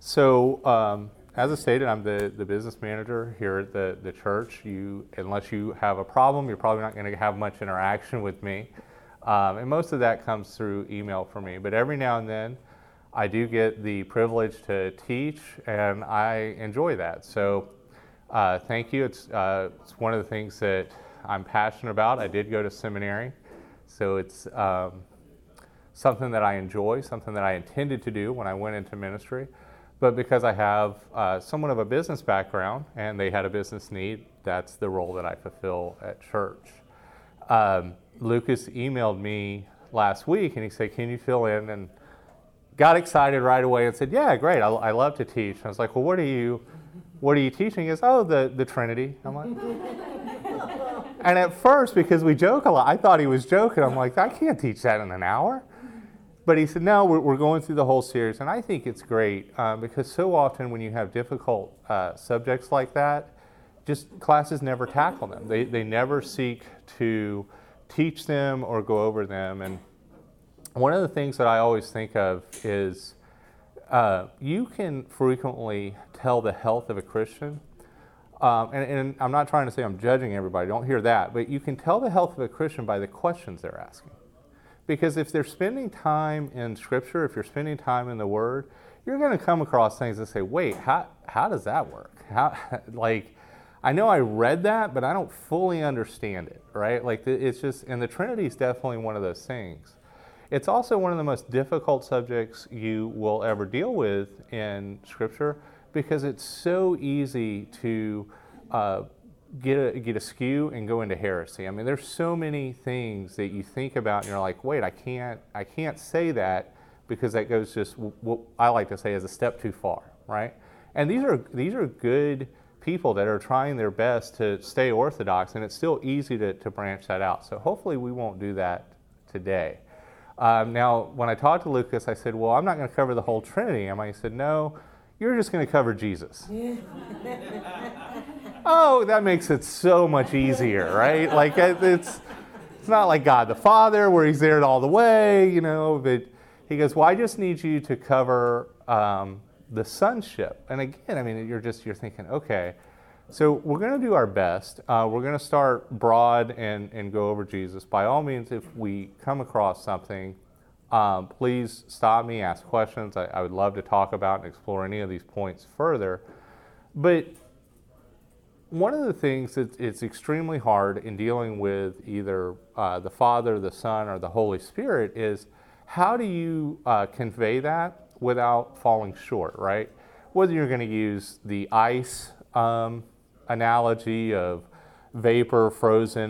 As I stated, I'm the business manager here at the church. Unless you have a problem, you're probably not going to have much interaction with me. And most of that comes through email for me. But every now and then, I do get the privilege to teach, and I enjoy that. So thank you. It's one of the things that I'm passionate about. I did go to seminary, so it's something that I enjoy, something that I intended to do when I went into ministry. But because I have somewhat of a business background and they had a business need, that's the role that I fulfill at church. Lucas emailed me last week and he said, "Can you fill in?" And got excited right away and said, "Yeah, great, I love to teach." And I was like, "Well, what are you teaching?" He goes, "Oh, the Trinity." I'm like, and at first, because we joke a lot, I thought he was joking. I'm like, I can't teach that in an hour. But he said, no, we're going through the whole series. And I think it's great because so often when you have difficult subjects like that, just classes never tackle them. They never seek to teach them or go over them. And one of the things that I always think of is you can frequently tell the health of a Christian. And I'm not trying to say I'm judging everybody, don't hear that. But you can tell the health of a Christian by the questions they're asking. Because if they're spending time in Scripture, if you're spending time in the Word, you're going to come across things that say, wait, how does that work? I know I read that, but I don't fully understand it, right? It's just, and the Trinity is definitely one of those things. It's also one of the most difficult subjects you will ever deal with in Scripture because it's so easy to get askew and go into heresy. I mean, there's so many things that you think about and you're like, wait, I can't say that because that goes just what I like to say is a step too far, right? And these are good people that are trying their best to stay orthodox, and it's still easy to branch that out. So hopefully we won't do that today. Now, when I talked to Lucas, I said, well, I'm not going to cover the whole Trinity, am I? He said, no, you're just going to cover Jesus. Oh, that makes it so much easier, right? It's not like God the Father where he's there all the way, but he goes, well, I just need you to cover the sonship. And again, I mean, you're thinking, okay, so we're going to do our best. We're going to start broad and go over Jesus. By all means, if we come across something, please stop me, ask questions. I would love to talk about and explore any of these points further. But one of the things that it's extremely hard in dealing with either the Father, the Son, or the Holy Spirit is how do you convey that without falling short, right? Whether you're going to use the ice analogy of vapor, frozen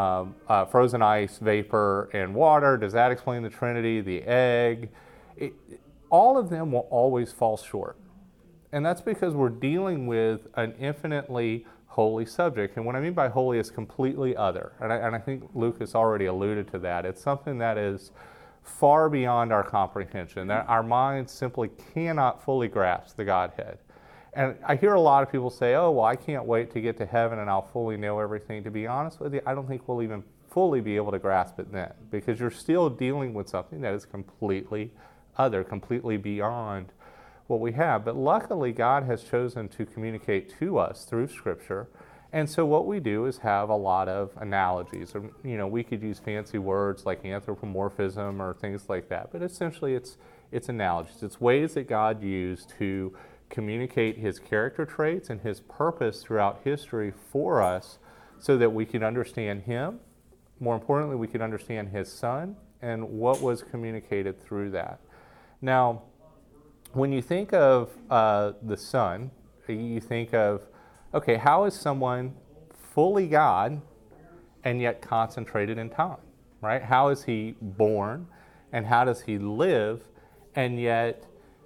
ice, vapor, and water. Does that explain the Trinity? The egg? All of them will always fall short. And that's because we're dealing with an infinitely holy subject. And what I mean by holy is completely other. And I think Lucas already alluded to that. It's something that is far beyond our comprehension, that our minds simply cannot fully grasp the Godhead. And I hear a lot of people say, oh, well, I can't wait to get to heaven and I'll fully know everything. To be honest with you, I don't think we'll even fully be able to grasp it then, because you're still dealing with something that is completely other, completely beyond what we have. But luckily, God has chosen to communicate to us through Scripture. And so what we do is have a lot of analogies. Or, we could use fancy words like anthropomorphism or things like that. But essentially, it's analogies. It's ways that God used to communicate his character traits and his purpose throughout history for us so that we can understand him. More importantly, we can understand his Son and what was communicated through that. Now, when you think of the Son, you think of, okay, how is someone fully God and yet concentrated in time, right? How is he born and how does he live and yet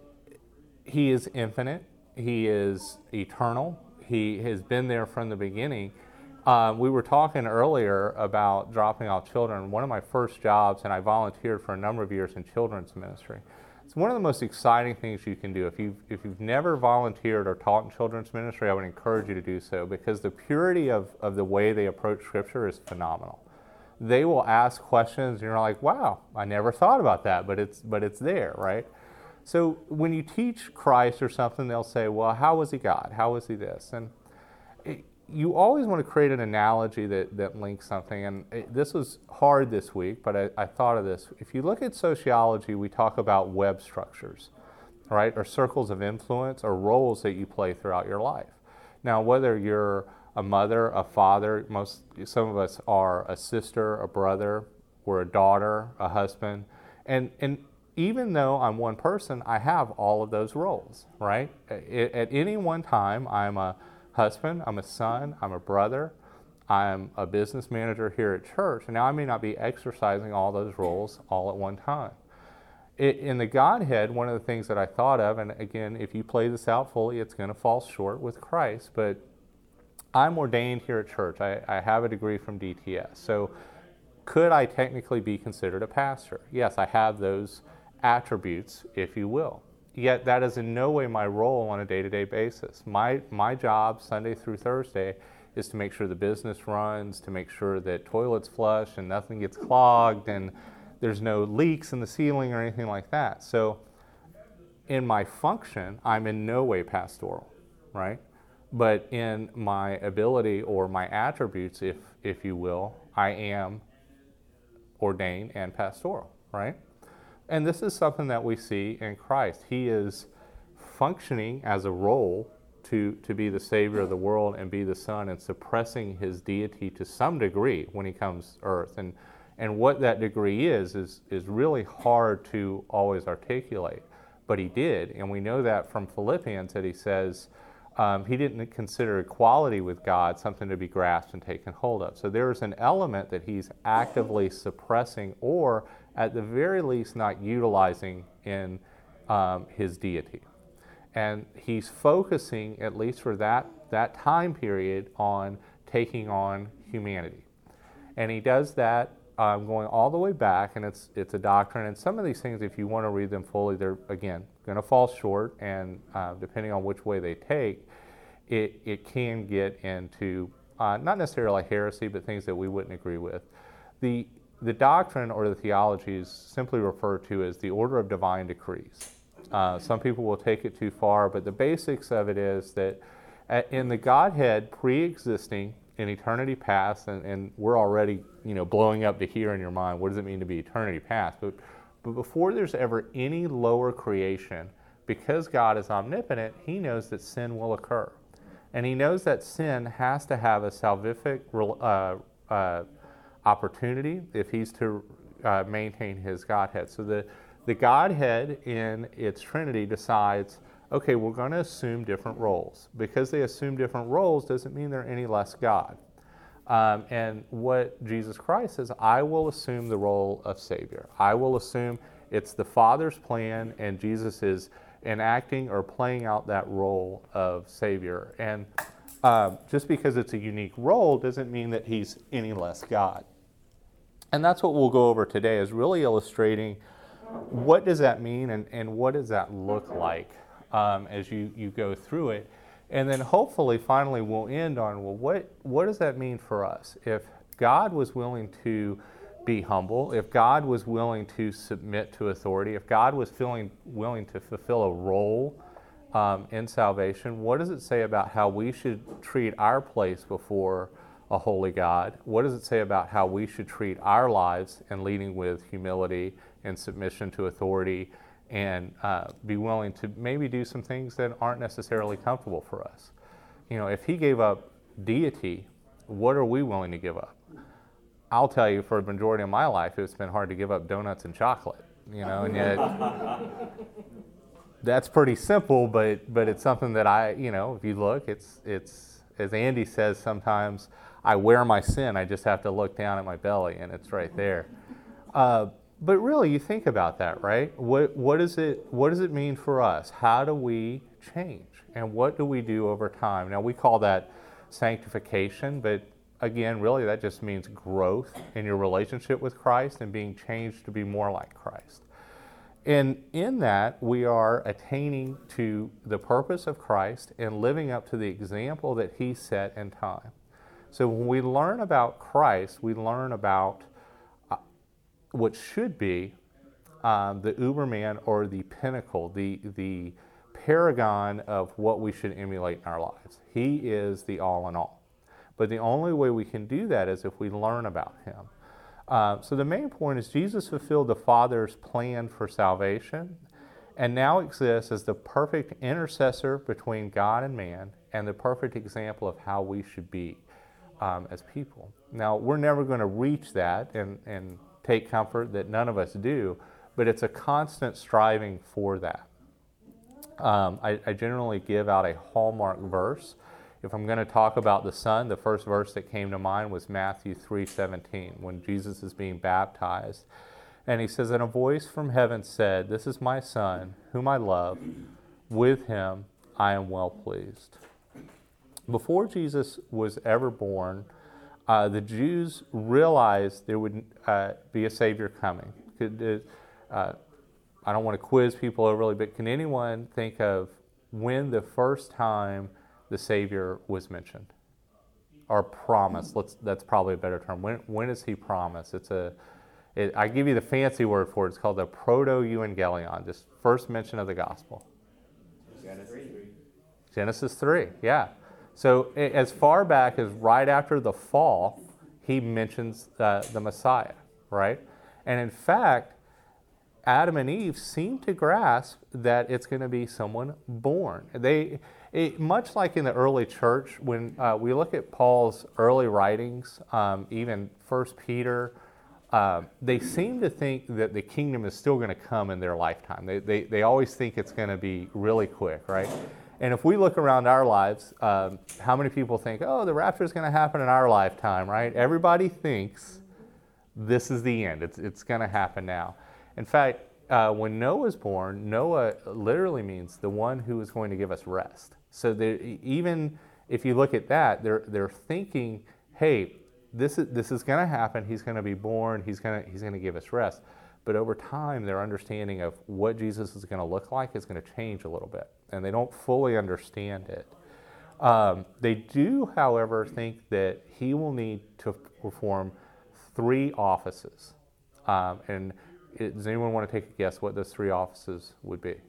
he is infinite, he is eternal, he has been there from the beginning. We were talking earlier about dropping off children. One of my first jobs, and I volunteered for a number of years in children's ministry. It's one of the most exciting things you can do. If you've never volunteered or taught in children's ministry, I would encourage you to do so, because the purity of the way they approach Scripture is phenomenal. They will ask questions and you're like, wow, I never thought about that, but it's there, right? So when you teach Christ or something, they'll say, well, how was he God? How was he this? And you always want to create an analogy that links something. And this was hard this week, but I thought of this. If you look at sociology, we talk about web structures, right? Or circles of influence or roles that you play throughout your life. Now, whether you're a mother, a father, some of us are a sister, a brother, we're a daughter, a husband. And even though I'm one person, I have all of those roles, right? At any one time, I'm a husband, I'm a son, I'm a brother, I'm a business manager here at church, and now I may not be exercising all those roles all at one time. In the Godhead, one of the things that I thought of, and again, if you play this out fully, it's going to fall short with Christ, but I'm ordained here at church. I have a degree from DTS. So could I technically be considered a pastor? Yes, I have those attributes, if you will. Yet that is in no way my role on a day-to-day basis. My job, Sunday through Thursday, is to make sure the business runs, to make sure that toilets flush and nothing gets clogged and there's no leaks in the ceiling or anything like that. So in my function, I'm in no way pastoral, right? But in my ability or my attributes, if you will, I am ordained and pastoral, right? And this is something that we see in Christ. He is functioning as a role to be the Savior of the world and be the Son and suppressing his deity to some degree when he comes to earth. And what that degree is really hard to always articulate. But he did, and we know that from Philippians that he says he didn't consider equality with God something to be grasped and taken hold of. So there's an element that he's actively suppressing or at the very least not utilizing in his deity. And he's focusing, at least for that time period, on taking on humanity. And he does that going all the way back, and it's a doctrine. And some of these things, if you want to read them fully, they're, again, going to fall short, and depending on which way they take, it can get into not necessarily heresy, but things that we wouldn't agree with. The doctrine or the theology is simply referred to as the order of divine decrees. Some people will take it too far, but the basics of it is that in the Godhead pre-existing in eternity past, and we're already blowing up to here in your mind, what does it mean to be eternity past? But before there's ever any lower creation, because God is omnipotent, he knows that sin will occur. And he knows that sin has to have a salvific opportunity if he's to maintain his Godhead. So the Godhead in its Trinity decides, okay, we're going to assume different roles. Because they assume different roles doesn't mean they're any less God. And what Jesus Christ says, I will assume the role of Savior. I will assume it's the Father's plan, and Jesus is enacting or playing out that role of Savior. And just because it's a unique role doesn't mean that he's any less God. And that's what we'll go over today, is really illustrating what does that mean and what does that look like as you go through it. And then hopefully, finally, we'll end on, well, what does that mean for us? If God was willing to be humble, if God was willing to submit to authority, if God was willing to fulfill a role in salvation, what does it say about how we should treat our place before a holy God? What does it say about how we should treat our lives in leading with humility and submission to authority, and be willing to maybe do some things that aren't necessarily comfortable for us? If he gave up deity, what are we willing to give up? I'll tell you, for the majority of my life, it's been hard to give up donuts and chocolate, and yet that's pretty simple, but it's something that if you look, it's as Andy says sometimes, I wear my sin, I just have to look down at my belly, and it's right there. But really, you think about that, right? What does it mean for us? How do we change? And what do we do over time? Now, we call that sanctification, but again, really, that just means growth in your relationship with Christ and being changed to be more like Christ. And in that, we are attaining to the purpose of Christ and living up to the example that he set in time. So when we learn about Christ, we learn about what should be the Uberman or the pinnacle, the paragon of what we should emulate in our lives. He is the all in all. But the only way we can do that is if we learn about him. So the main point is Jesus fulfilled the Father's plan for salvation and now exists as the perfect intercessor between God and man and the perfect example of how we should be as people. Now, we're never going to reach that and take comfort that none of us do, but it's a constant striving for that. I generally give out a hallmark verse. If I'm going to talk about the Son, the first verse that came to mind was Matthew 3:17, when Jesus is being baptized. And he says, "And a voice from heaven said, 'This is my Son, whom I love. With him I am well pleased.'" Before Jesus was ever born, the Jews realized there would be a Savior coming. I don't want to quiz people overly, but can anyone think of when the first time the Savior was mentioned? Or promised? That's probably a better term. When is he promised? I give you the fancy word for it. It's called the proto-evangelion, just first mention of the gospel. Genesis 3, yeah. So as far back as right after the fall, he mentions the Messiah, right? And in fact, Adam and Eve seem to grasp that it's going to be someone born. Much like in the early church, when we look at Paul's early writings, even 1 Peter, they seem to think that the kingdom is still going to come in their lifetime. They always think it's going to be really quick, right? And if we look around our lives, how many people think, oh, the rapture is going to happen in our lifetime, right? Everybody thinks this is the end. It's going to happen now. In fact, when Noah was born, Noah literally means the one who is going to give us rest. So even if you look at that, they're thinking, hey, this is going to happen. He's going to be born. He's going to give us rest. But over time, their understanding of what Jesus is going to look like is going to change a little bit, and they don't fully understand it. They do, however, think that he will need to perform 3 offices. And does anyone want to take a guess what those 3 offices would be?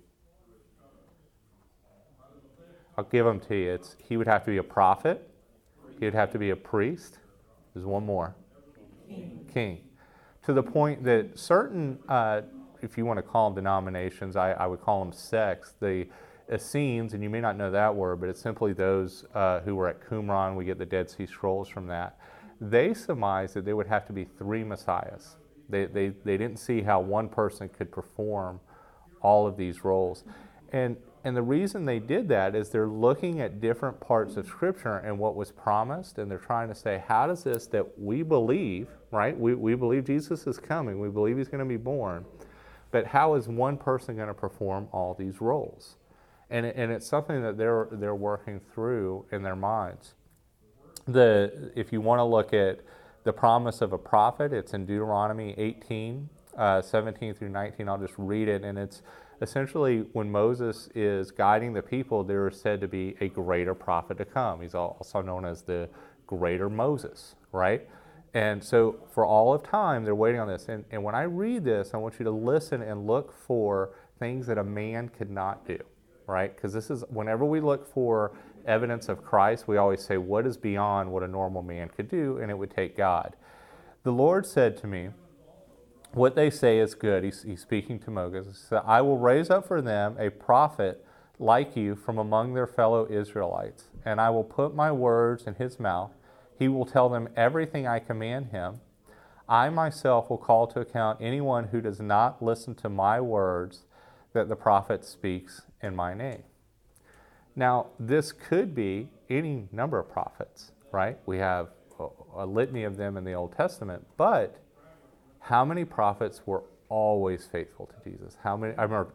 I'll give them to you. He would have to be a prophet. He would have to be a priest. There's one more. King. To the point that certain, if you want to call them denominations, I would call them sects, the Essenes, and you may not know that word, but it's simply those who were at Qumran. We get the Dead Sea Scrolls from that. They surmised that there would have to be 3 messiahs. They didn't see how one person could perform all of these roles. And the reason they did that is they're looking at different parts of Scripture and what was promised, and they're trying to say, how does this that we believe, right? We believe Jesus is coming. We believe he's going to be born. But how is one person going to perform all these roles? And it's something that they're working through in their minds. If you want to look at the promise of a prophet, it's in Deuteronomy 18, 17 through 19. I'll just read it, and it's essentially when Moses is guiding the people, there is said to be a greater prophet to come. He's also known as the greater Moses, right? And so for all of time, they're waiting on this. And when I read this, I want you to listen and look for things that a man could not do, right? Because this is, whenever we look for evidence of Christ, we always say, what is beyond what a normal man could do? And it would take God. The Lord said to me, what they say is good. He's speaking to Moses. He said, I will raise up for them a prophet like you from among their fellow Israelites, and I will put my words in his mouth. He will tell them everything I command him. I myself will call to account anyone who does not listen to my words that the prophet speaks in my name. Now, this could be any number of prophets, right? We have a litany of them in the Old Testament, but how many prophets were always faithful to Jesus? How many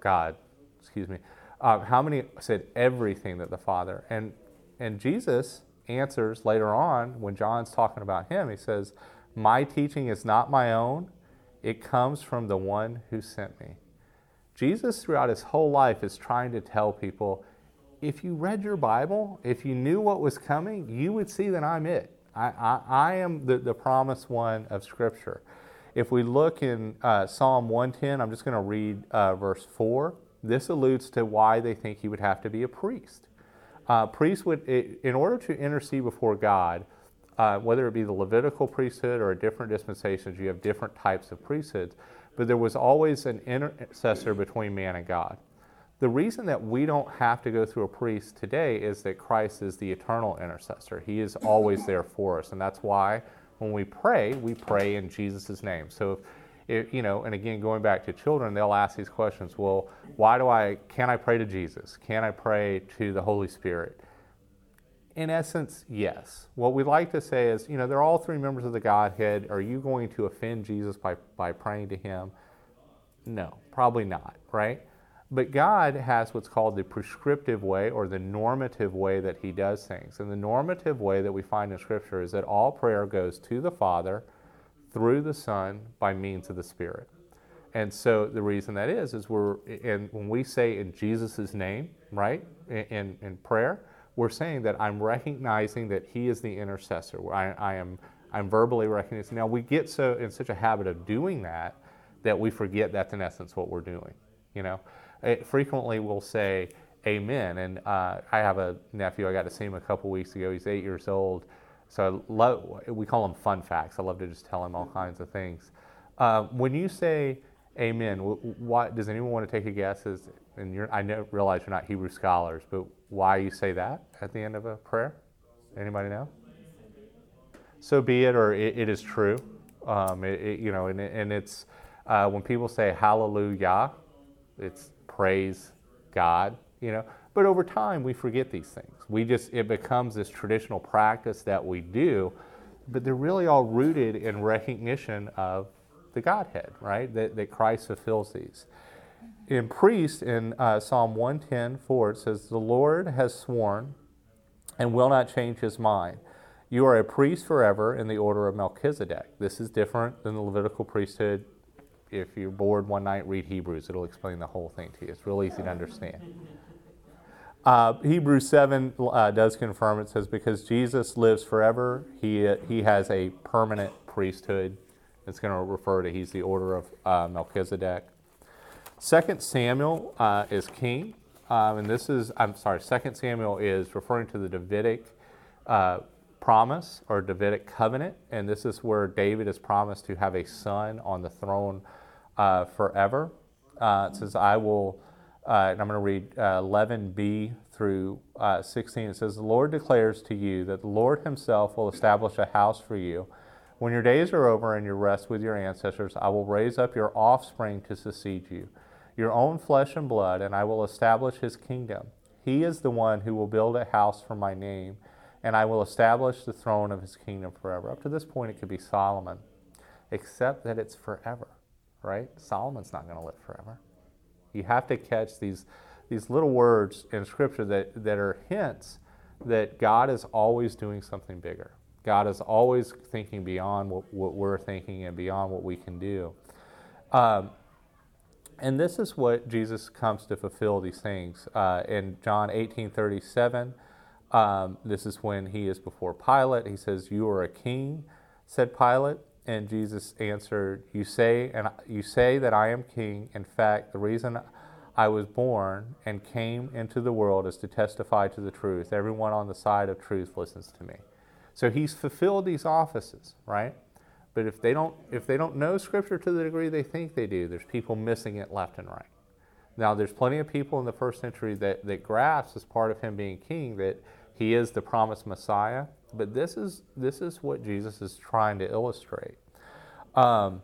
said everything that the Father? And Jesus answers later on when John's talking about him. He says, my teaching is not my own. It comes from the one who sent me. Jesus, throughout his whole life, is trying to tell people, if you read your Bible, if you knew what was coming, you would see that I'm it. I am the promised one of Scripture. If we look in Psalm 110, I'm just going to read verse 4. This alludes to why they think he would have to be a priest. Priests would, in order to intercede before God, whether it be the Levitical priesthood or different dispensations, you have different types of priesthoods, but there was always an intercessor between man and God. The reason that we don't have to go through a priest today is that Christ is the eternal intercessor. He is always there for us, and that's why when we pray in Jesus' name. So if and again, going back to children, they'll ask these questions, well, can I pray to Jesus? Can I pray to the Holy Spirit? In essence, yes. What we like to say is, they're all three members of the Godhead. Are you going to offend Jesus by praying to him? No, probably not, right? But God has what's called the prescriptive way or the normative way that he does things. And the normative way that we find in Scripture is that all prayer goes to the Father through the Son by means of the Spirit. And so the reason that is when we say in Jesus' name, right, in prayer, we're saying that I'm recognizing that he is the intercessor. I'm verbally recognizing. Now we get in such a habit of doing that we forget that's in essence what we're doing, Frequently we'll say amen, and I have a nephew. I got to see him a couple weeks ago. He's 8 years old, so we call him fun facts. I love to just tell him all kinds of things. When you say amen, what does anyone want to take a guess? I realize you're not Hebrew scholars, but why you say that at the end of a prayer? Anybody know? So be it, or it is true. And it's when people say hallelujah, it's praise God, But over time, we forget these things. It becomes this traditional practice that we do, but they're really all rooted in recognition of the Godhead, right? That Christ fulfills these. In priest, in Psalm 110:4, it says, "The Lord has sworn and will not change his mind. You are a priest forever in the order of Melchizedek." This is different than the Levitical priesthood. If you're bored one night, read Hebrews. It'll explain the whole thing to you. It's real easy to understand. Hebrews 7 does confirm. It says, because Jesus lives forever, he has a permanent priesthood. It's going to refer to he's the order of Melchizedek. 2 Samuel is king. And 2 Samuel is referring to the Davidic promise or Davidic covenant. And this is where David is promised to have a son on the throne forever. It says, I will, and I'm going to read 11b through 16. It says, the Lord declares to you that the Lord himself will establish a house for you. When your days are over and you rest with your ancestors, I will raise up your offspring to succeed you, your own flesh and blood, and I will establish his kingdom. He is the one who will build a house for my name, and I will establish the throne of his kingdom forever. Up to this point, it could be Solomon, except that it's forever, right? Solomon's not going to live forever. You have to catch these little words in Scripture that are hints that God is always doing something bigger. God is always thinking beyond what we're thinking and beyond what we can do. And this is what Jesus comes to fulfill these things. In John 18:37, this is when he is before Pilate. He says, you are a king, said Pilate. And Jesus answered, you say that I am king. In fact, the reason I was born and came into the world is to testify to the truth. Everyone on the side of truth listens to me. So he's fulfilled these offices, right? But if they don't know Scripture to the degree they think they do, there's people missing it left and right. Now, there's plenty of people in the first century that grasp as part of him being king that he is the promised Messiah. But this is what Jesus is trying to illustrate. Now,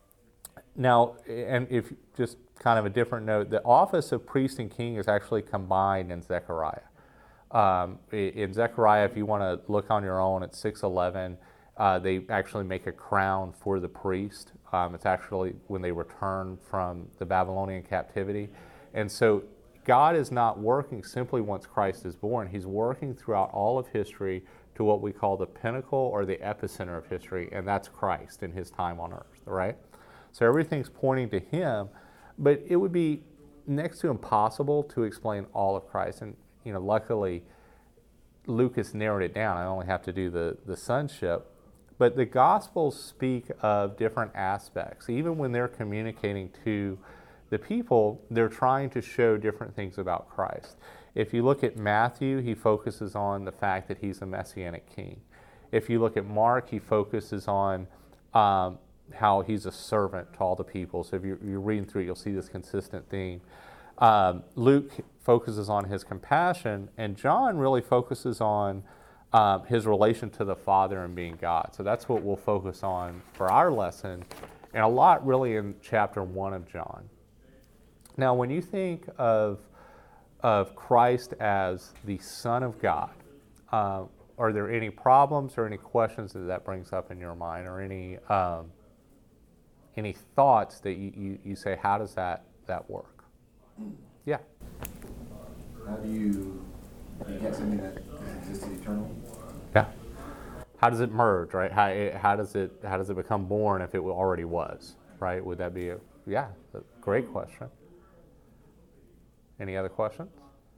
and if just kind of a different note, the office of priest and king is actually combined in Zechariah. In Zechariah, if you want to look on your own, at 6:11, they actually make a crown for the priest. It's actually when they return from the Babylonian captivity. And so God is not working simply once Christ is born. He's working throughout all of history to what we call the pinnacle or the epicenter of history, and that's Christ in his time on earth, right? So everything's pointing to him, but it would be next to impossible to explain all of Christ. And luckily, Lucas narrowed it down. I only have to do the sonship But the Gospels speak of different aspects. Even when they're communicating to the people, they're trying to show different things about Christ. If you look at Matthew, he focuses on the fact that he's a messianic king. If you look at Mark, he focuses on how he's a servant to all the people. So if you're reading through it, you'll see this consistent theme. Luke focuses on his compassion, and John really focuses on his relation to the Father and being God. So that's what we'll focus on for our lesson, and a lot really in chapter 1 of John. Now, when you think of Christ as the Son of God, are there any problems or any questions that brings up in your mind, or any thoughts that you say, how does that work? Yeah. How do you get something that existed eternal? Yeah. How does it merge, right? How does it become born if it already was, right? Would that be a great question. Any other questions?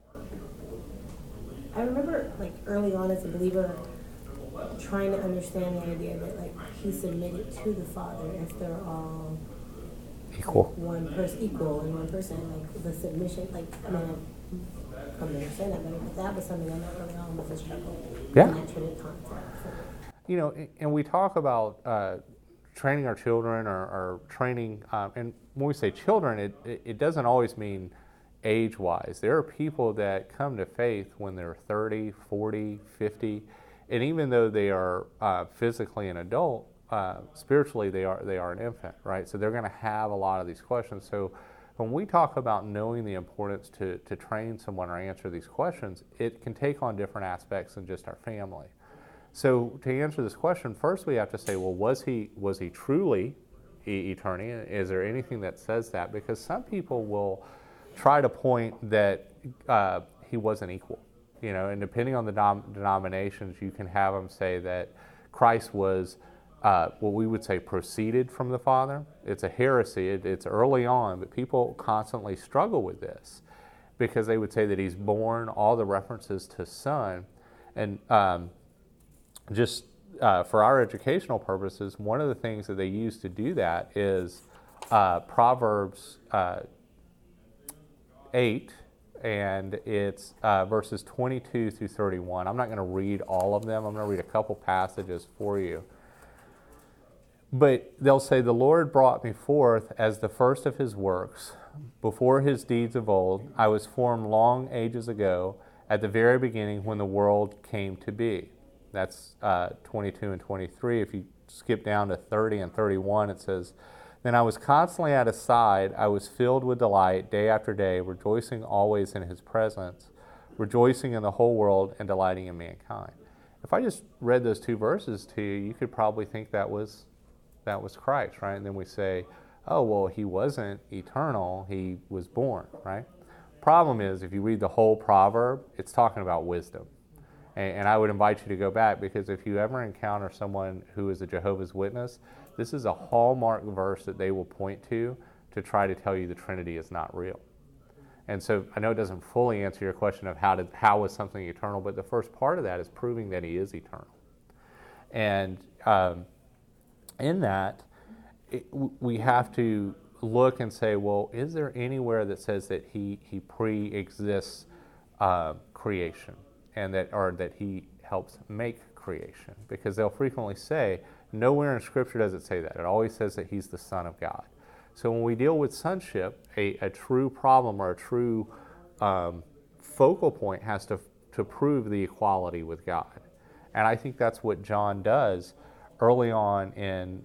I remember, early on as a believer, trying to understand the idea that, he submitted to the Father as they're all equal. One person, equal in one person. The submission, I come to understand that better, but that was something I know early on was a struggle. Yeah. In that Trinity concept. And we talk about training our children or training, and when we say children, it doesn't always mean age-wise. There are people that come to faith when they're 30, 40, 50, and even though they are physically an adult, spiritually they are an infant, right? So they're going to have a lot of these questions. So when we talk about knowing the importance to train someone or answer these questions, it can take on different aspects than just our family. So to answer this question, first we have to say, well, was he truly eternity? Is there anything that says that? Because some people will try to point that he wasn't equal, and depending on the denominations, you can have them say that Christ was what we would say proceeded from the Father. It's a heresy. It's early on, but people constantly struggle with this because they would say that he's born, all the references to Son, and just for our educational purposes, one of the things that they use to do that is Proverbs 8, and it's verses 22 through 31. I'm not going to read all of them. I'm going to read a couple passages for you. But they'll say, the Lord brought me forth as the first of his works, before his deeds of old. I was formed long ages ago, at the very beginning when the world came to be. That's 22 and 23. If you skip down to 30 and 31, it says, then I was constantly at his side. I was filled with delight day after day, rejoicing always in his presence, rejoicing in the whole world and delighting in mankind. If I just read those two verses to you, you could probably think that was Christ, right? And then we say, oh, well, he wasn't eternal. He was born, right? Problem is, if you read the whole proverb, it's talking about wisdom. And I would invite you to go back, because if you ever encounter someone who is a Jehovah's Witness, this is a hallmark verse that they will point to try to tell you the Trinity is not real. And so I know it doesn't fully answer your question of how is something eternal, but the first part of that is proving that he is eternal. And in that, we have to look and say, well, is there anywhere that says that he pre-exists creation, and that he helps make creation? Because they'll frequently say, nowhere in Scripture does it say that. It always says that he's the Son of God. So when we deal with sonship, a true problem or a true focal point has to prove the equality with God. And I think that's what John does early on in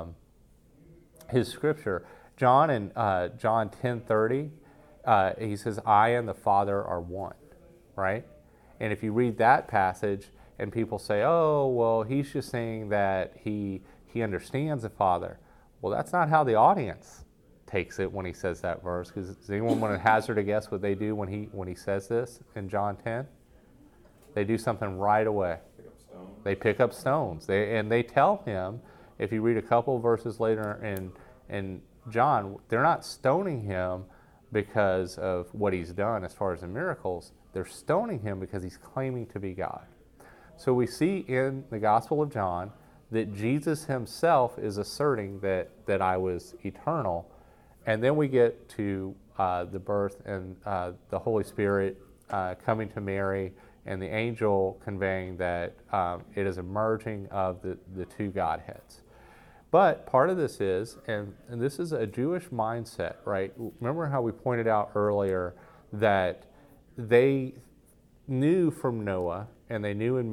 his Scripture. John in John 10:30, he says, I and the Father are one, right? And if you read that passage and people say, oh, well, he's just saying that he understands the Father. Well, that's not how the audience takes it when he says that verse. Because does anyone want to hazard a guess what they do when he says this in John 10? They do something right away. They pick up stones. They tell him, if you read a couple of verses later in John, they're not stoning him because of what he's done as far as the miracles. They're stoning him because he's claiming to be God. So we see in the Gospel of John that Jesus himself is asserting that I was eternal. And then we get to the birth and the Holy Spirit coming to Mary and the angel conveying that it is a merging of the two Godheads. But part of this is, and this is a Jewish mindset, right? Remember how we pointed out earlier that they knew from Noah, and they knew in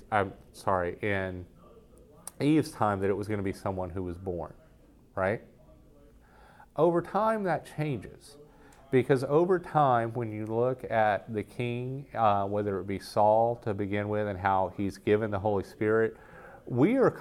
in Eve's time that it was going to be someone who was born, right? Over time, that changes. Because over time, when you look at the king, whether it be Saul to begin with and how he's given the Holy Spirit, we're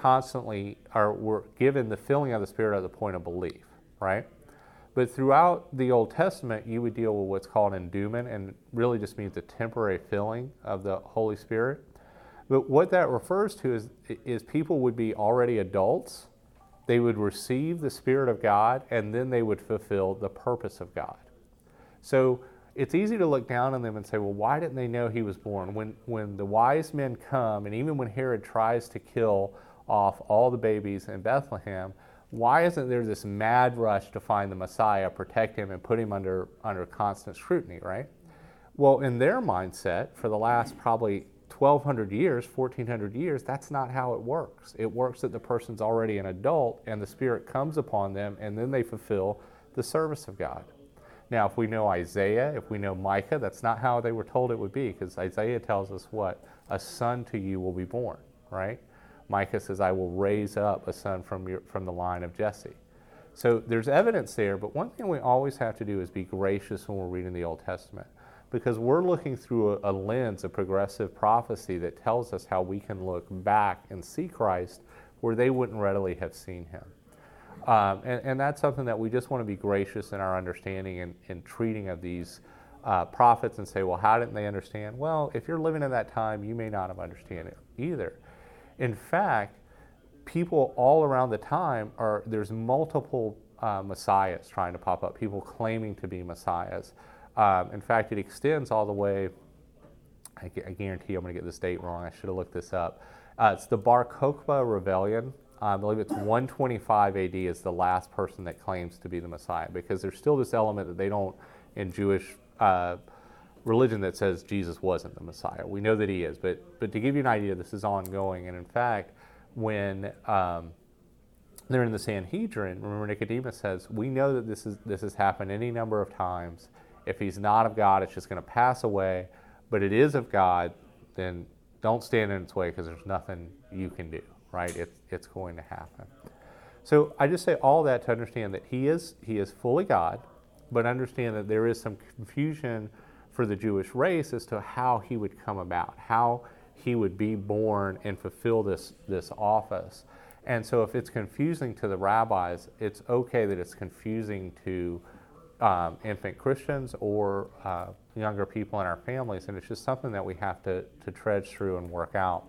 given the filling of the Spirit at the point of belief, right? But throughout the Old Testament, you would deal with what's called endowment, and really just means a temporary filling of the Holy Spirit. But what that refers to is people would be already adults, they would receive the Spirit of God, and then they would fulfill the purpose of God. So it's easy to look down on them and say, well, why didn't they know he was born? When the wise men come, and even when Herod tries to kill off all the babies in Bethlehem, why isn't there this mad rush to find the Messiah, protect him, and put him under constant scrutiny, right? Well, in their mindset, for the last probably 1,200 years, 1,400 years, that's not how it works. It works that the person's already an adult, and the Spirit comes upon them, and then they fulfill the service of God. Now, if we know Isaiah, if we know Micah, that's not how they were told it would be, because Isaiah tells us what? A son to you will be born, right? Micah says, I will raise up a son from the line of Jesse. So there's evidence there, but one thing we always have to do is be gracious when we're reading the Old Testament, because we're looking through a lens of progressive prophecy that tells us how we can look back and see Christ where they wouldn't readily have seen him. And that's something that we just want to be gracious in our understanding and treating of these prophets and say, well, how didn't they understand? Well, if you're living in that time, you may not have understood it either. In fact, people all around the time there's multiple messiahs trying to pop up, people claiming to be messiahs. In fact, it extends all the way, I guarantee I'm going to get this date wrong, I should have looked this up. It's the Bar Kokhba rebellion. I believe it's 125 AD is the last person that claims to be the Messiah, because there's still this element that they don't, in Jewish religion, that says Jesus wasn't the Messiah. We know that he is, but to give you an idea, this is ongoing. And in fact, when they're in the Sanhedrin, remember Nicodemus says, we know that this has happened any number of times. If he's not of God, it's just going to pass away. But it is of God, then don't stand in its way, because there's nothing you can do. Right? It's going to happen. So I just say all that to understand that he is fully God, but understand that there is some confusion for the Jewish race as to how he would come about, how he would be born and fulfill this office. And so if it's confusing to the rabbis, it's okay that it's confusing to infant Christians or younger people in our families, and it's just something that we have to trudge through and work out.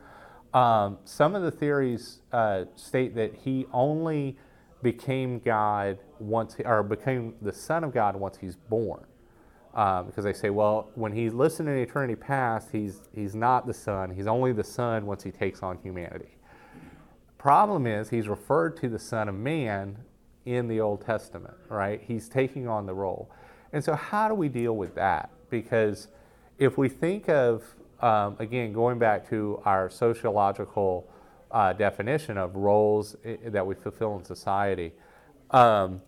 Some of the theories state that he only became God became the Son of God once he's born, because they say, well, when he listened in eternity past, he's not the Son. He's only the Son once he takes on humanity. Problem is, he's referred to the Son of Man in the Old Testament, right? He's taking on the role, and so how do we deal with that? Because if we think of again, going back to our sociological definition of roles that we fulfill in society, I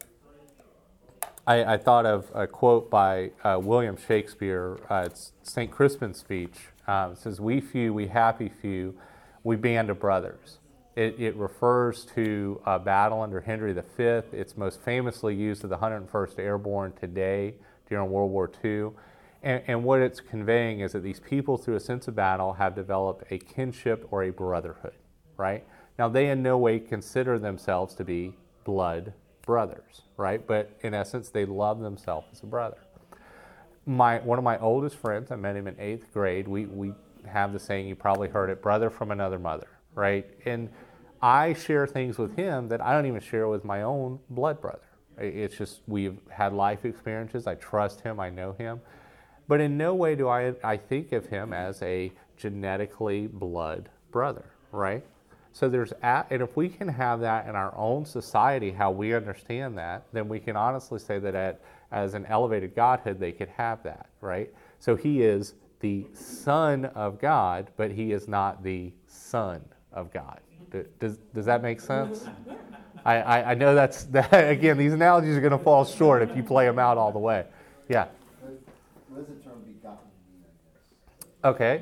thought of a quote by William Shakespeare. It's St. Crispin's speech. It says, we few, we happy few, we band of brothers. It refers to a battle under Henry V. It's most famously used to the 101st Airborne today during World War II. And what it's conveying is that these people, through a sense of battle, have developed a kinship or a brotherhood, right? Now, they in no way consider themselves to be blood brothers, right? But in essence, they love themselves as a brother. One of my oldest friends, I met him in 8th grade, we have the saying, you probably heard it, brother from another mother, right? And I share things with him that I don't even share with my own blood brother. It's just, we've had life experiences, I trust him, I know him. But in no way do I think of him as a genetically blood brother, right? So and if we can have that in our own society, how we understand that, then we can honestly say that as an elevated Godhead, they could have that, right? So he is the Son of God, but he is not the Son of God. Does that make sense? I know that, again, these analogies are going to fall short if you play them out all the way. Yeah. What does the term begotten mean, I guess? Okay.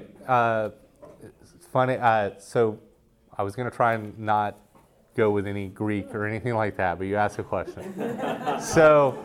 It's funny. So I was going to try and not go with any Greek or anything like that, but you asked a question. So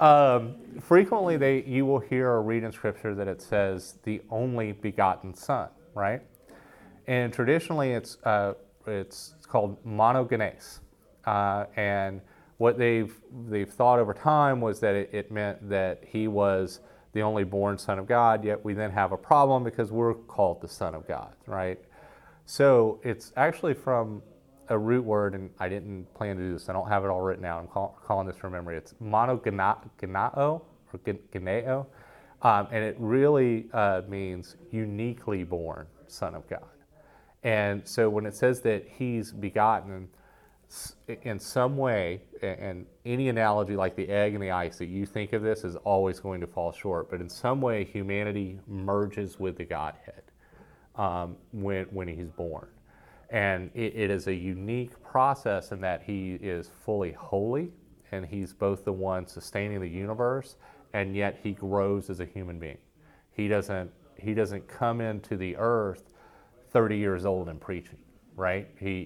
frequently you will hear or read in Scripture that it says the only begotten Son, right? And traditionally it's called monogenes. And what they've thought over time was that it meant that he was the only born Son of God, yet we then have a problem because we're called the Son of God, right? So it's actually from a root word, and I didn't plan to do this. I don't have it all written out. I'm calling this from memory. It's monogenao, or geneo, and it really means uniquely born Son of God. And so when it says that he's begotten, in some way, and any analogy like the egg and the ice that you think of this is always going to fall short, but in some way humanity merges with the Godhead when he's born. And it is a unique process in that he is fully holy, and he's both the one sustaining the universe, and yet he grows as a human being. He doesn't come into the earth 30 years old and preaching, right?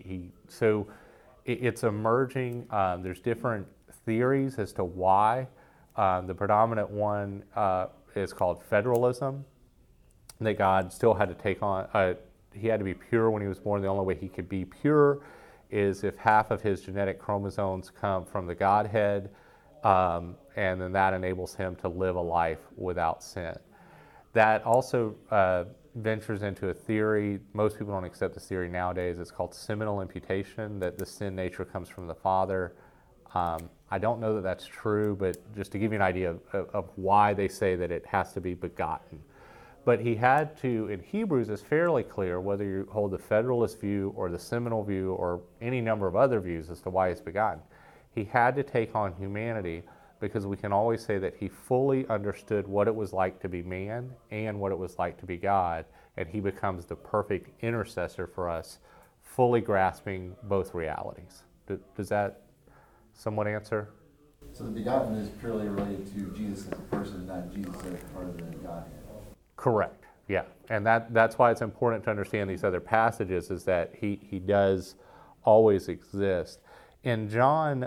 So it's emerging. There's different theories as to why. The predominant one is called federalism, that God still had to take on, he had to be pure when he was born. The only way he could be pure is if half of his genetic chromosomes come from the Godhead, and then that enables him to live a life without sin. That also ventures into a theory. Most people don't accept this theory nowadays. It's called seminal imputation, that the sin nature comes from the Father. I don't know that that's true, but just to give you an idea of why they say that it has to be begotten. But he had to, in Hebrews, it's fairly clear, whether you hold the federalist view or the seminal view or any number of other views as to why he's begotten. He had to take on humanity because we can always say that he fully understood what it was like to be man and what it was like to be God, and he becomes the perfect intercessor for us, fully grasping both realities. Does that somewhat answer? So the begotten is purely related to Jesus as a person, not Jesus as part of the Godhead. Correct, yeah. And that's why it's important to understand these other passages, is that he does always exist. In John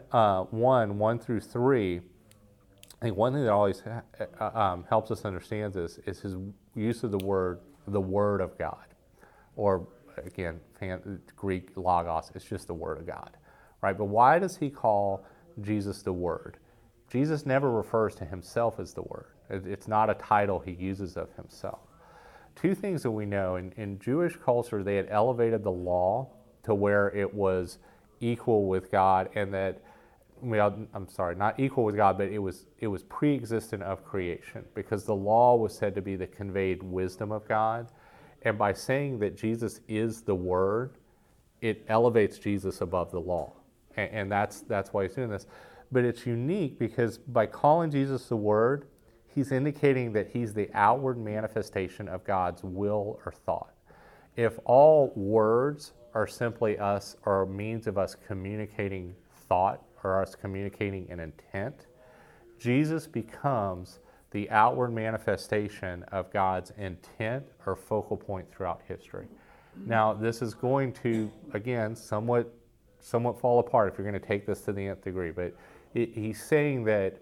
1 through 3, I think one thing that always helps us understand this is his use of the word of God. Or, again, Greek logos, it's just the Word of God, right? But why does he call Jesus the Word? Jesus never refers to himself as the Word. It's not a title he uses of himself. Two things that we know. In Jewish culture, they had elevated the law to where it was equal with God, and that, not equal with God, but it was pre-existent of creation, because the law was said to be the conveyed wisdom of God. And by saying that Jesus is the Word, it elevates Jesus above the law. And that's why he's doing this. But it's unique because by calling Jesus the Word, he's indicating that he's the outward manifestation of God's will or thought. If all words are simply us, or a means of us communicating thought or us communicating an intent, Jesus becomes the outward manifestation of God's intent or focal point throughout history. Now, this is going to, again, somewhat fall apart if you're going to take this to the nth degree, but he's saying that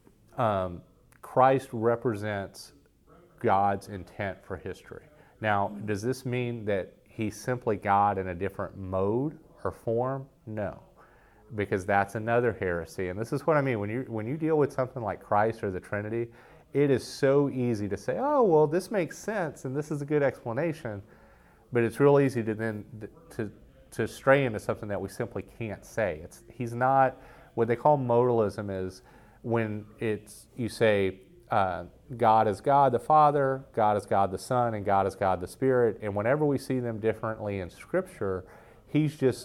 Christ represents God's intent for history. Now, does this mean that he's simply God in a different mode or form? No, because that's another heresy. And this is what I mean. When you deal with something like Christ or the Trinity, it is so easy to say, oh, well, this makes sense and this is a good explanation. But it's real easy to then to stray into something that we simply can't say. He's not, what they call modalism is when you say God is God the Father, God is God the Son, and God is God the Spirit. And whenever we see them differently in Scripture, he's just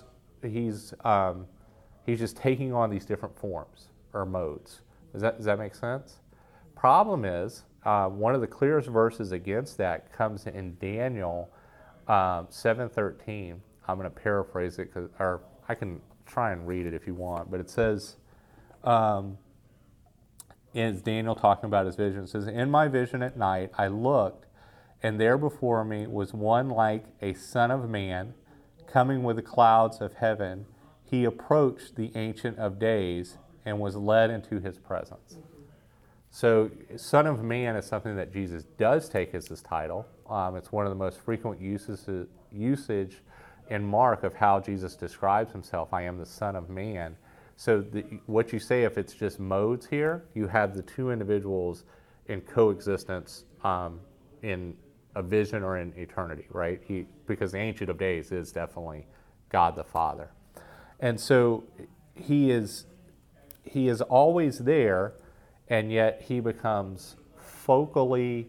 taking on these different forms or modes. Does that make sense? Problem is, one of the clearest verses against that comes in Daniel 7:13. I'm going to paraphrase it, or I can try and read it if you want, but it says, is Daniel talking about his vision? It says, "In my vision at night I looked, and there before me was one like a son of man, coming with the clouds of heaven. He approached the Ancient of Days and was led into his presence." So, Son of Man is something that Jesus does take as his title. It's one of the most frequent usage in Mark of how Jesus describes himself. I am the Son of Man. So what you say, if it's just modes here, you have the two individuals in coexistence in a vision or in eternity, right? Because the Ancient of Days is definitely God the Father. And so he is always there, and yet he becomes focally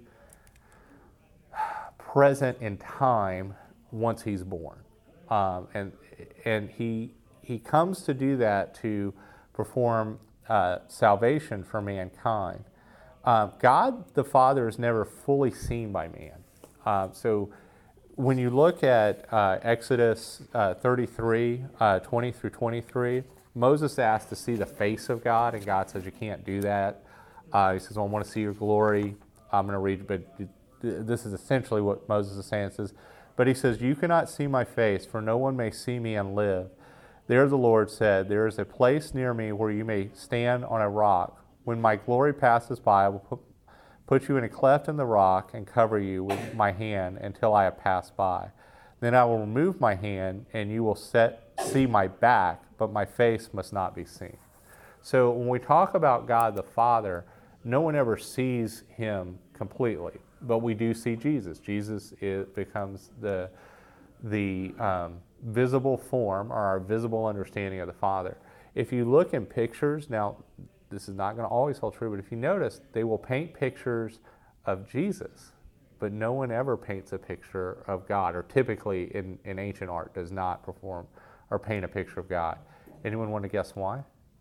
present in time once he's born. And he comes to do that to perform salvation for mankind. God the Father is never fully seen by man. So when you look at Exodus 33, 20 through 23, Moses asked to see the face of God, and God says, you can't do that. He says, well, I want to see your glory. I'm going to read, but this is essentially what Moses is saying. It says, but he says, you cannot see my face, for no one may see me and live. There the Lord said, there is a place near me where you may stand on a rock. When my glory passes by, I will put you in a cleft in the rock and cover you with my hand until I have passed by. Then I will remove my hand, and you will see my back, but my face must not be seen. So when we talk about God the Father, no one ever sees him completely, but we do see Jesus. Jesus becomes the visible form, or our visible understanding of the Father. If you look in pictures, now this is not going to always hold true, but if you notice, they will paint pictures of Jesus, but no one ever paints a picture of God, or typically in ancient art does not perform or paint a picture of God. Anyone want to guess why?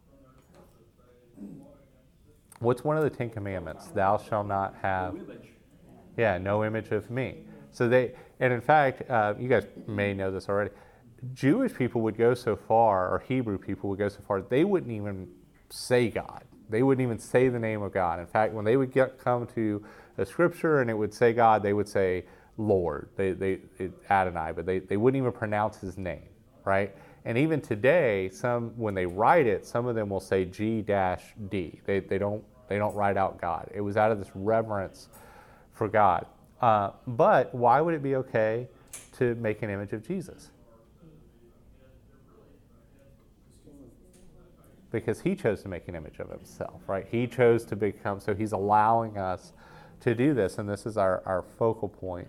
What's one of the 10 Commandments? Thou shalt not have... No image. Yeah, no image of me. So and in fact, you guys may know this already, Jewish people would go so far, or Hebrew people would go so far, they wouldn't even say God. They wouldn't even say the name of God. In fact, when they would come to a scripture and it would say God, they would say Lord, Adonai, but they wouldn't even pronounce his name, right? And even today, when they write it, some of them will say G-D. They don't write out God. It was out of this reverence for God. But why would it be okay to make an image of Jesus? Because he chose to make an image of himself, right? He chose to become, so he's allowing us to do this, and this is our focal point.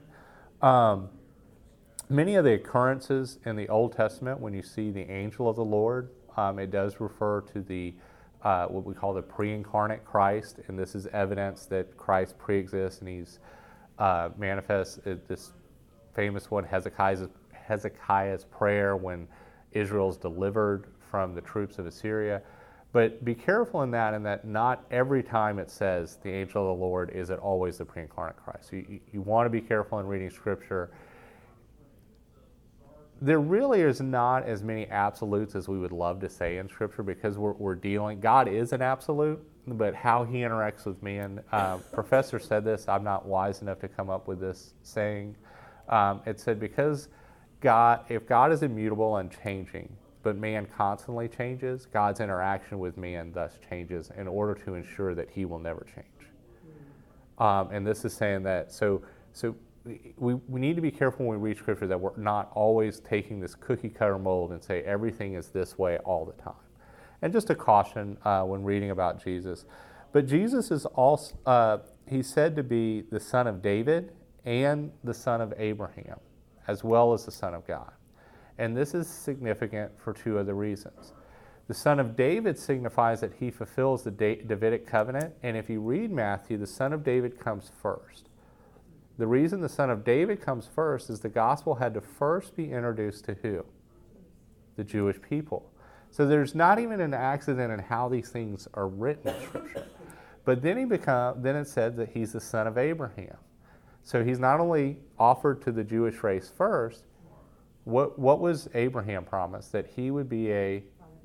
Many of the occurrences in the Old Testament, when you see the angel of the Lord, it does refer to what we call the pre-incarnate Christ, and this is evidence that Christ pre-exists and he's manifest. This famous one, Hezekiah's prayer when Israel's delivered from the troops of Assyria. But be careful in that not every time it says the angel of the Lord is it always the pre-incarnate Christ. You want to be careful in reading Scripture. There really is not as many absolutes as we would love to say in Scripture, because we're dealing, God is an absolute, but how he interacts with man. Professor said this, I'm not wise enough to come up with this saying. It said, because if God is immutable and changing, but man constantly changes, God's interaction with man thus changes in order to ensure that he will never change. And this is saying that, so we need to be careful when we read Scripture that we're not always taking this cookie cutter mold and say everything is this way all the time. And just a caution when reading about Jesus. But Jesus is also, he's said to be the son of David and the son of Abraham, as well as the son of God. And this is significant for two other reasons. The son of David signifies that he fulfills the Davidic covenant. And if you read Matthew, the son of David comes first. The reason the son of David comes first is the gospel had to first be introduced to who? the Jewish people. So there's not even an accident in how these things are written in Scripture. But then then it said that he's the son of Abraham. So he's not only offered to the Jewish race first. What was Abraham promised? That he would be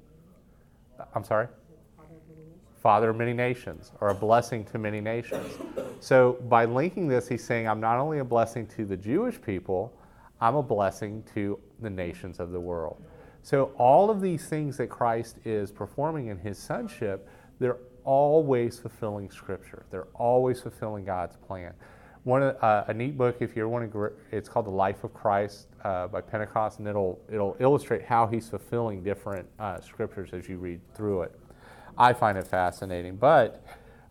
father of many nations, or a blessing to many nations. So by linking this, he's saying, I'm not only a blessing to the Jewish people, I'm a blessing to the nations of the world. So all of these things that Christ is performing in his sonship, they're always fulfilling Scripture. They're always fulfilling God's plan. A neat book, if you want to, it's called The Life of Christ by Pentecost, and it'll illustrate how he's fulfilling different Scriptures as you read through it. I find it fascinating. But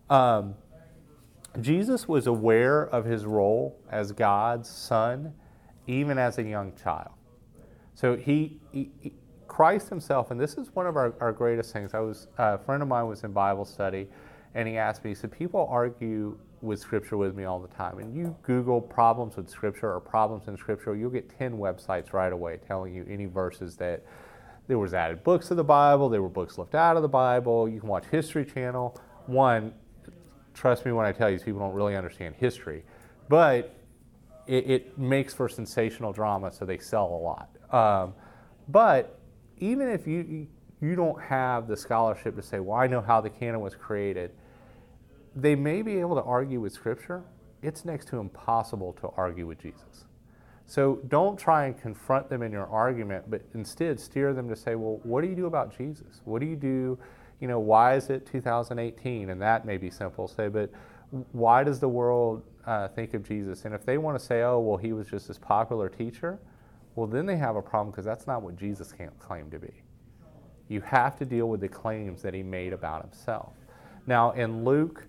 Jesus was aware of his role as God's son, even as a young child. So Christ himself, and this is one of our greatest things. A friend of mine was in Bible study, and he asked me, he said, people argue with Scripture with me all the time. And you Google problems with Scripture or problems in Scripture, you'll get 10 websites right away telling you any verses that there was added books to the Bible, there were books left out of the Bible. You can watch History Channel. One, trust me when I tell you, these people don't really understand history. But it makes for sensational drama, so they sell a lot. But even if you don't have the scholarship to say, well, I know how the canon was created, they may be able to argue with Scripture. It's next to impossible to argue with Jesus. So don't try and confront them in your argument, but instead steer them to say, well, what do you do about Jesus? What do you do? Why is it 2018? And that may be simple. Say, but why does the world think of Jesus? And if they want to say, oh, well, he was just this popular teacher, well, then they have a problem, because that's not what Jesus can't claim to be. You have to deal with the claims that he made about himself. Now, in Luke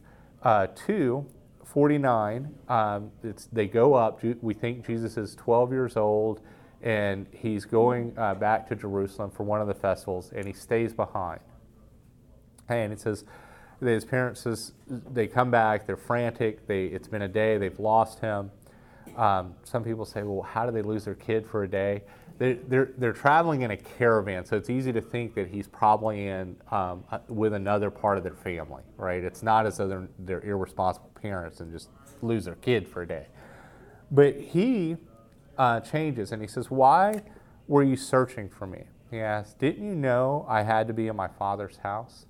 2:49, they go up. We think Jesus is 12 years old, and he's going back to Jerusalem for one of the festivals, and he stays behind. And it says, his parents they come back, they're frantic, it's been a day, they've lost him. Some people say, well, how do they lose their kid for a day? They're traveling in a caravan, so it's easy to think that he's probably in with another part of their family, right? It's not as though they're irresponsible parents and just lose their kid for a day. But he changes, and he says, why were you searching for me? He asks, didn't you know I had to be in my Father's house?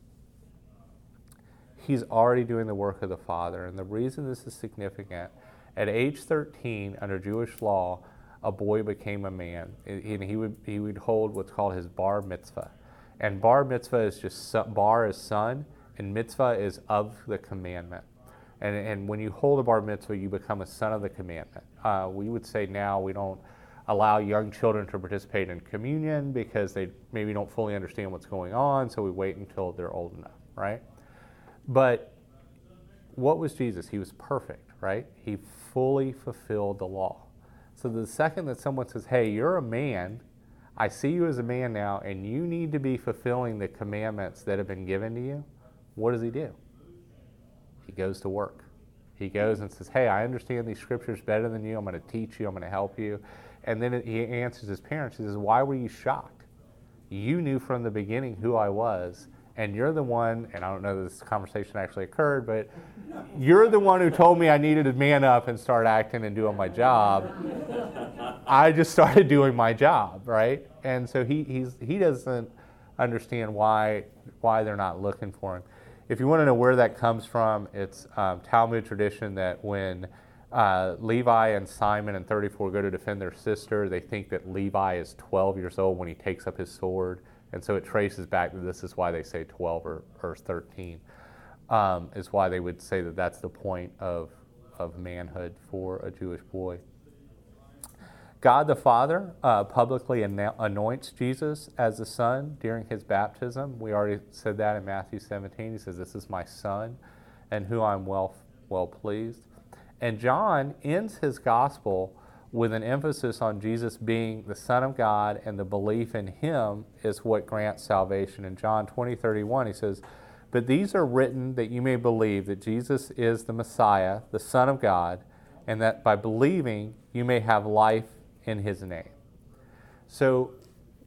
He's already doing the work of the Father, and the reason this is significant, at age 13, under Jewish law, a boy became a man, and he would hold what's called his bar mitzvah. And bar mitzvah is just, bar is son, and mitzvah is of the commandment. And when you hold a bar mitzvah, you become a son of the commandment. We would say now we don't allow young children to participate in communion because they maybe don't fully understand what's going on, so we wait until they're old enough, right? But what was Jesus? He was perfect, right? He fully fulfilled the law. So the second that someone says, hey, you're a man, I see you as a man now, and you need to be fulfilling the commandments that have been given to you, what does he do? He goes to work. He goes and says, hey, I understand these scriptures better than you. I'm going to teach you. I'm going to help you. And then he answers his parents. He says, why were you shocked? You knew from the beginning who I was, and you're the one, and I don't know if this conversation actually occurred, but you're the one who told me I needed to man up and start acting and doing my job. I just started doing my job, right? And so he doesn't understand why they're not looking for him. If you want to know where that comes from, it's Talmud tradition that when Levi and Simon in 34 go to defend their sister, they think that Levi is 12 years old when he takes up his sword. And so it traces back to this is why they say 12 or 13, is why they would say that that's the point of manhood for a Jewish boy. God the Father publicly anoints Jesus as the Son during his baptism. We already said that in Matthew 17. He says, this is my Son, and who I'm well pleased. And John ends his gospel with an emphasis on Jesus being the Son of God, and the belief in him is what grants salvation. In John 20:31, he says, but these are written that you may believe that Jesus is the Messiah, the Son of God, and that by believing you may have life in his name. So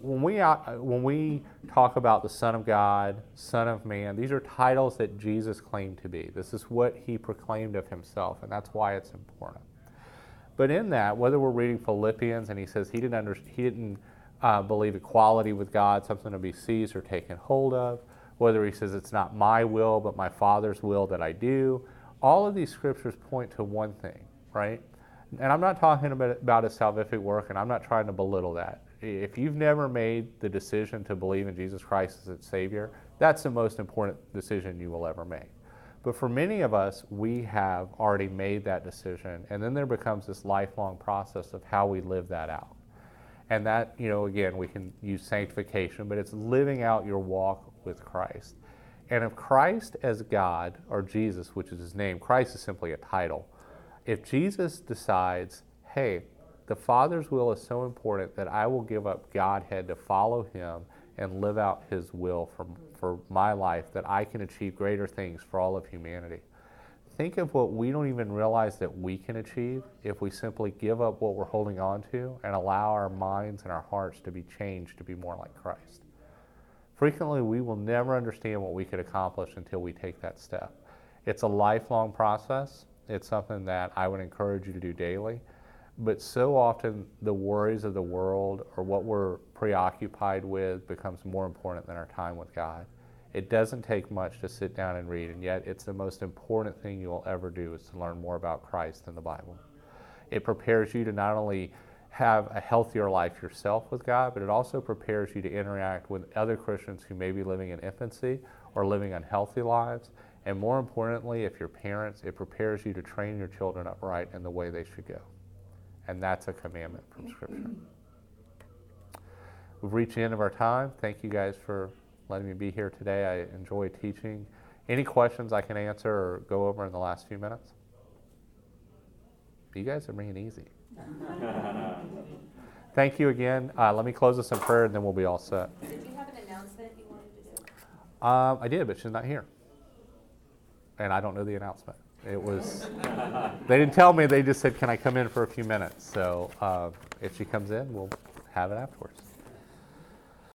when we talk about the Son of God, Son of Man, these are titles that Jesus claimed to be. This is what he proclaimed of himself, and that's why it's important. But in that, whether we're reading Philippians and he says he didn't believe equality with God, something to be seized or taken hold of, whether he says it's not my will but my Father's will that I do, all of these scriptures point to one thing, right? And I'm not talking about his salvific work, and I'm not trying to belittle that. If you've never made the decision to believe in Jesus Christ as its Savior, that's the most important decision you will ever make. But for many of us, we have already made that decision, and then there becomes this lifelong process of how we live that out. And that, again, we can use sanctification, but it's living out your walk with Christ. And if Christ as God, or Jesus, which is his name, Christ is simply a title. If Jesus decides, hey, the Father's will is so important that I will give up Godhead to follow him and live out his will for my life, that I can achieve greater things for all of humanity. Think of what we don't even realize that we can achieve if we simply give up what we're holding on to and allow our minds and our hearts to be changed to be more like Christ. Frequently, we will never understand what we could accomplish until we take that step. It's a lifelong process. It's something that I would encourage you to do daily. But so often the worries of the world or what we're preoccupied with becomes more important than our time with God. It doesn't take much to sit down and read, and yet it's the most important thing you'll ever do is to learn more about Christ in the Bible. It prepares you to not only have a healthier life yourself with God, but it also prepares you to interact with other Christians who may be living in infancy or living unhealthy lives. And more importantly, if you're parents, it prepares you to train your children upright in the way they should go. And that's a commandment from Scripture. We've reached the end of our time. Thank you guys for letting me be here today. I enjoy teaching. Any questions I can answer or go over in the last few minutes? You guys are being easy. Thank you again. Let me close this in prayer and then we'll be all set. Did you have an announcement you wanted to do? I did, but she's not here. And I don't know the announcement. It was, they didn't tell me, they just said, can I come in for a few minutes? So if she comes in, we'll have it afterwards.